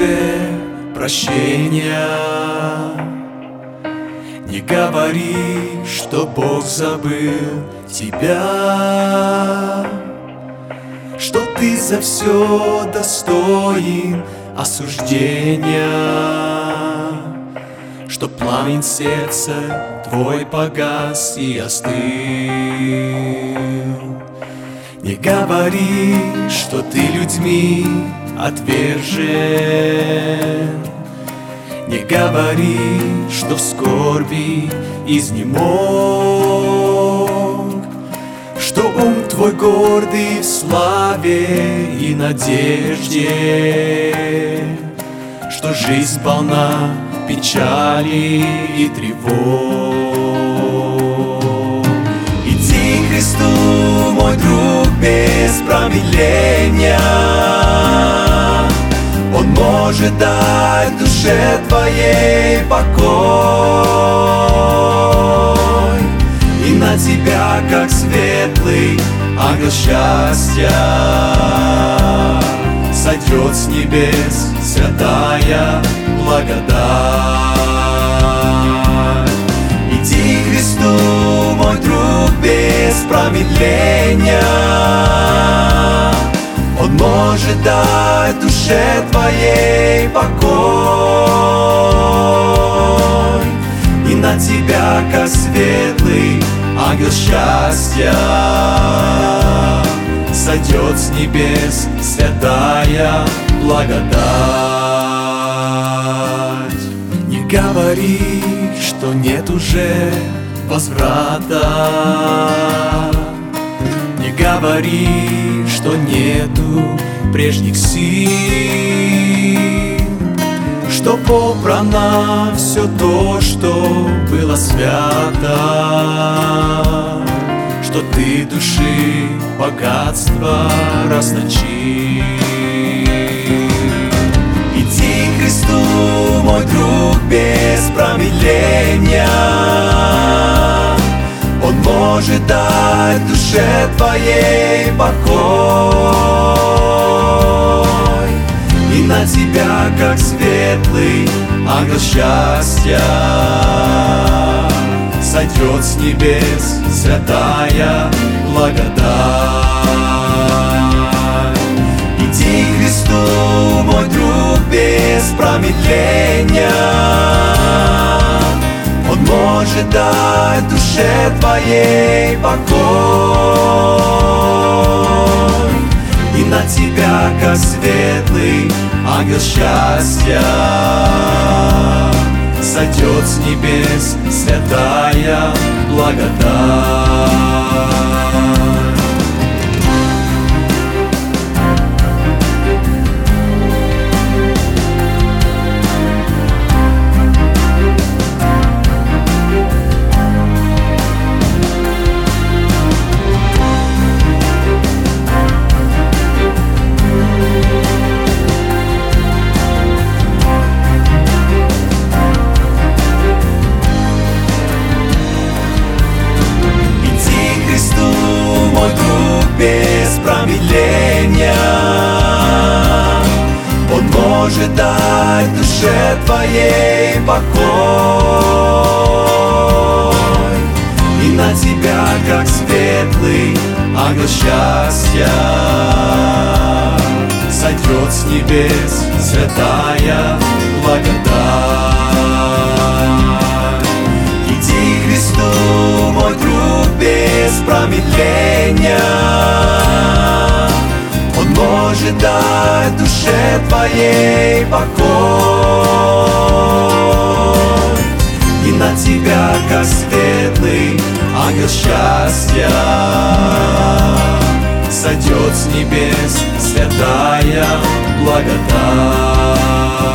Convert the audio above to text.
уже прощения. Не говори, что Бог забыл тебя, что ты за все достоин осуждения, что пламень сердца твой погас и остыл. Не говори, что ты людьми отвержен. Не говори, что в скорби изнемог, что ум твой гордый в славе и надежде, что жизнь полна печали и тревог. Иди к Христу, мой друг, без промедления. Он может дать душе твоей покой, и на тебя, как светлый ангел счастья, сойдет с небес святая благодать. Иди к Христу, мой друг, без промедления. Он может дать душе твоей покой, и на тебя, как светлый ангел счастья, сойдет с небес святая благодать. Не говори, что нет уже возврата. Не говори, что нету прежних сил, что попрано все то, что было свято, что ты души богатство расточил. Иди к Христу, мой друг, без промедления. Он может дать душе твоей покой, и на тебя, как светлый ангел счастья, сойдет с небес святая благодать. Иди к Христу, мой друг, без промедления. Он может дать душе твоей покой, и на тебя, как светлый ангел счастья, сойдет с небес святая благодать. Без промедления. Он может дать душе твоей покой, и на тебя, как светлый ангел счастья, сойдет с небес святая благодать. Иди к Христу, мой друг, без промедления. Он может дать душе твоей покой, и на тебя, как светлый ангел счастья, сойдет с небес святая благодать.